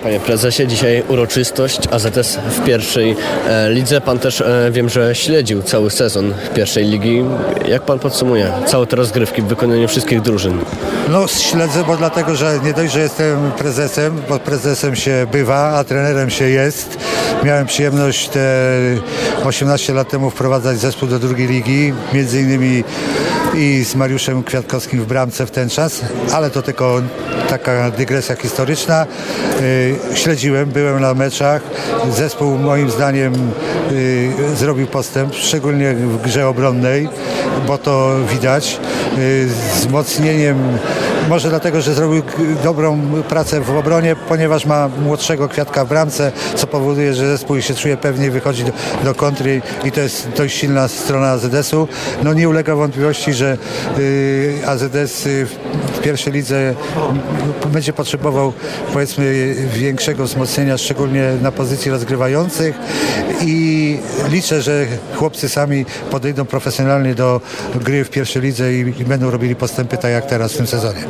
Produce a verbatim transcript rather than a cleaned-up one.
Panie prezesie, dzisiaj uroczystość A Z S w pierwszej e, lidze. Pan też e, wiem, że śledził cały sezon pierwszej ligi. Jak pan podsumuje całe te rozgrywki w wykonaniu wszystkich drużyn? No śledzę, bo dlatego, że nie dość, że jestem prezesem, bo prezesem się bywa, a trenerem się jest. Miałem przyjemność te osiemnaście lat temu wprowadzać zespół do drugiej ligi, między innymi i z Mariuszem Kwiatkowskim w bramce w ten czas, ale to tylko taka dygresja historyczna. Yy, śledziłem, byłem na meczach. Zespół moim zdaniem yy, zrobił postęp, szczególnie w grze obronnej, bo to widać. Yy, wzmocnieniem, może dlatego, że zrobił dobrą pracę w obronie, ponieważ ma młodszego Kwiatka w bramce, co powoduje, że zespół się czuje pewniej, wychodzi do, do kontry i to jest dość silna strona A Z S u. No nie ulega wątpliwości, że yy, A Z S w pierwszej lidze będzie potrzebował, powiedzmy, większego wzmocnienia, szczególnie na pozycji rozgrywających, i liczę, że chłopcy sami podejdą profesjonalnie do gry w pierwszej lidze i, i będą robili postępy tak jak teraz w tym sezonie.